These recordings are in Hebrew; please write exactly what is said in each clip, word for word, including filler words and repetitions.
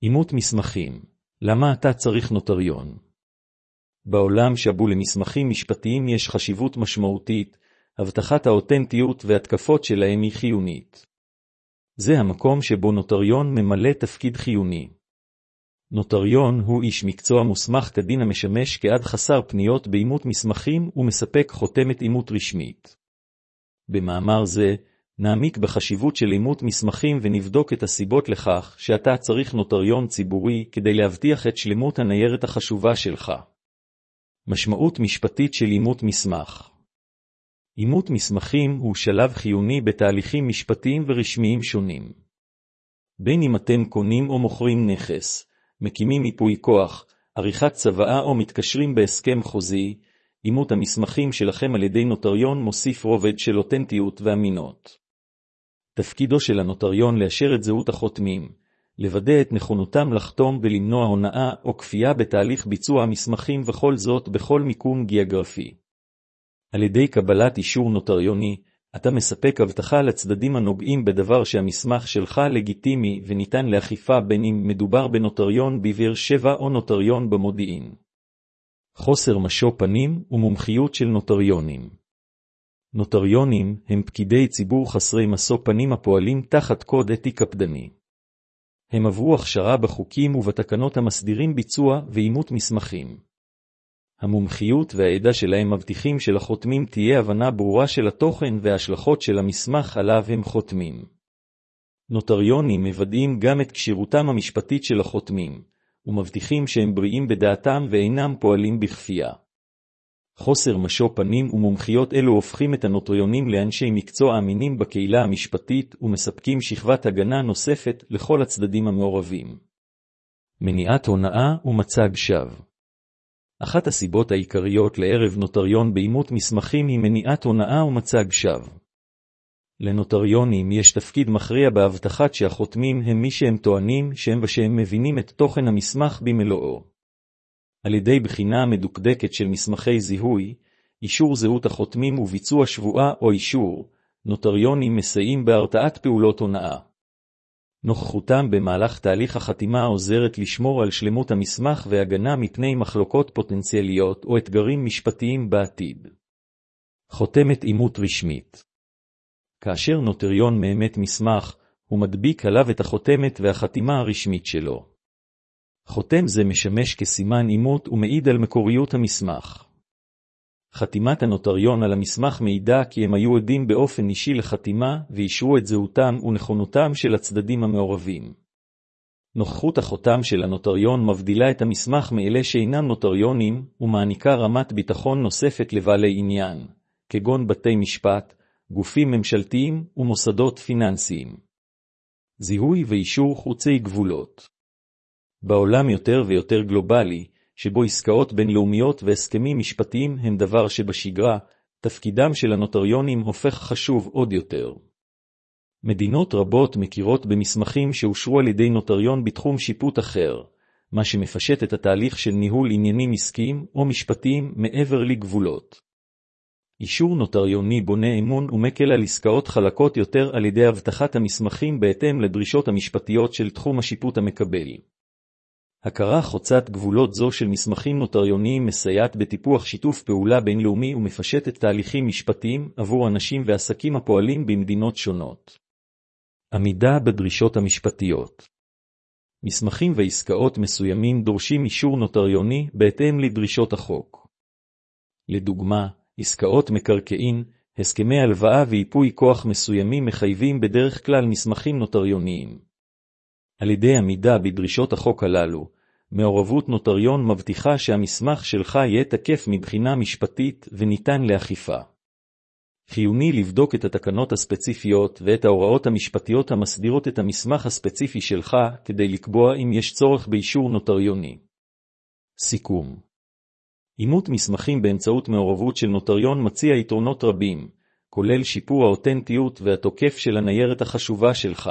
אימות מסמכים. למה אתה צריך נוטריון? בעולם שבו למסמכים משפטיים יש חשיבות משמעותית, הבטחת האותנטיות והתקפות שלהם היא חיונית. זה המקום שבו נוטריון ממלא תפקיד חיוני. נוטריון הוא איש מקצוע מוסמך כדין המשמש כעד חסר פניות באימות מסמכים ומספק חותמת אימות רשמית. במאמר זה, נעמיק בחשיבות של אימות מסמכים ונבדוק את הסיבות לכך שאתה צריך נוטריון ציבורי כדי להבטיח את שלמות הניירת החשובה שלך. משמעות משפטית של אימות מסמך. אימות מסמכים הוא שלב חיוני בתהליכים משפטיים ורשמיים שונים. בין אם אתם קונים או מוכרים נכס, מקימים ייפוי כוח, עריכת צוואה או מתקשרים בהסכם חוזי, אימות המסמכים שלכם על ידי נוטריון מוסיף רובד של אותנטיות ואמינות. תפקידו של הנוטריון לאשר את זהות החותמים, לוודא את נכונותם לחתום ולמנוע הונאה או כפייה בתהליך ביצוע המסמכים וכל זאת בכל מיקום גיאוגרפי. על ידי קבלת אישור נוטריוני, אתה מספק הבטחה לצדדים הנוגעים בדבר שהמסמך שלך לגיטימי וניתן לאכיפה בין אם מדובר בנוטריון בבאר שבע או נוטריון במודיעין. חוסר משוא פנים ומומחיות של נוטריונים. נוטריונים הם פקידי ציבור חסרי משוא פנים הפועלים תחת קוד אתי קפדני. הם עברו הכשרה בחוקים ובתקנות המסדירים ביצוע ואימות מסמכים. המומחיות והעדה שלהם מבטיחים שלחותמים תהיה הבנה ברורה של התוכן וההשלכות של המסמך עליו הם חותמים. נוטריונים מוודאים גם את כשירותם המשפטית של החותמים, ומבטיחים שהם בריאים בדעתם ואינם פועלים בכפייה. חוסר משוא פנים ומומחיות אלו הופכים את הנוטריונים לאנשי מקצוע אמינים בקהילה המשפטית ומספקים שכבת הגנה נוספת לכל הצדדים המעורבים. מניעת הונאה ומצג שווא. אחת הסיבות העיקריות לערב נוטריון באימות מסמכים היא מניעת הונאה ומצג שווא. לנוטריונים יש תפקיד מכריע בהבטחת שהחותמים הם מי שהם טוענים שהם ושהם מבינים את תוכן המסמך במלואו. על ידי בחינה מדוקדקת של מסמכי זיהוי, אישור זהות החותמים וביצוע שבועה או אישור, נוטריונים מסייעים בהרתעת פעולות הונאה. נוכחותם במהלך תהליך החתימה עוזרת לשמור על שלמות המסמך והגנה מפני מחלוקות פוטנציאליות או אתגרים משפטיים בעתיד. חותמת אימות רשמית. כאשר נוטריון מאמת מסמך, הוא מדביק עליו את החותמת והחתימה הרשמית שלו. חותם זה משמש כסימן אימות ומעיד על מקוריות המסמך. חתימת הנוטריון על המסמך מעידה כי הם היו עדים באופן אישי לחתימה ואישרו את זהותם ונכונותם של הצדדים המעורבים. נוכחות החותם של הנוטריון מבדילה את המסמך מאלה שאינם נוטריונים ומעניקה רמת ביטחון נוספת לבעלי עניין, כגון בתי משפט, גופים ממשלתיים ומוסדות פיננסיים. זיהוי ואישור חוצי גבולות. בעולם יותר ויותר גלובלי, שבו עסקאות בינלאומיות והסכמים משפטיים הם דבר שבשגרה, תפקידם של הנוטריונים הופך חשוב עוד יותר. מדינות רבות מכירות במסמכים שאושרו על ידי נוטריון בתחום שיפוט אחר, מה שמפשט את התהליך של ניהול עניינים עסקיים או משפטיים מעבר לגבולות. אישור נוטריוני בונה אמון ומקל על עסקאות חלקות יותר על ידי הבטחת המסמכים בהתאם לדרישות המשפטיות של תחום השיפוט המקבל. הכרה חוצת גבולות זו של מסמכים נוטריוניים מסייעת בטיפוח שיתוף פעולה בינלאומי ומפשטת תהליכים משפטיים עבור אנשים ועסקים הפועלים במדינות שונות. עמידה בדרישות המשפטיות. מסמכים ועסקאות מסוימים דורשים אישור נוטריוני בהתאם לדרישות החוק. לדוגמה, עסקאות מקרקעין, הסכמי הלוואה וייפוי כוח מסוימים מחייבים בדרך כלל מסמכים נוטריוניים. על ידי עמידה בדרישות החוק הללו, מעורבות נוטריון מבטיחה שהמסמך שלך יהיה תקף מבחינה משפטית וניתן לאכיפה. חיוני לבדוק את התקנות הספציפיות ואת ההוראות המשפטיות המסדירות את המסמך הספציפי שלך כדי לקבוע אם יש צורך באישור נוטריוני. סיכום. אימות מסמכים באמצעות מעורבות של נוטריון מציע יתרונות רבים, כולל שיפור האותנטיות והתוקף של הניירת החשובה שלך.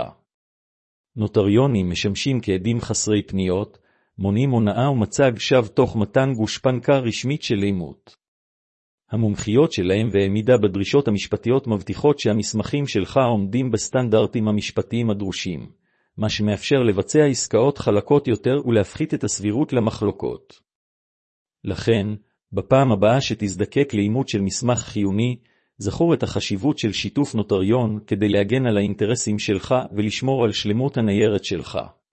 נוטריונים משמשים כעדים חסרי פניות, מונעים הונאה ומצג שווא תוך מתן גושפנקה רשמית של אימות. המומחיות שלהם ועמידה בדרישות המשפטיות מבטיחות שהמסמכים שלך עומדים בסטנדרטים המשפטיים הדרושים, מה שמאפשר לבצע עסקאות חלקות יותר ולהפחית את הסבירות למחלוקות. לכן, בפעם הבאה שתזדקק לאימות של מסמך חיוני, זכור את החשיבות של שיתוף נוטריון כדי להגן על האינטרסים שלך ולשמור על שלמות הניירת שלך.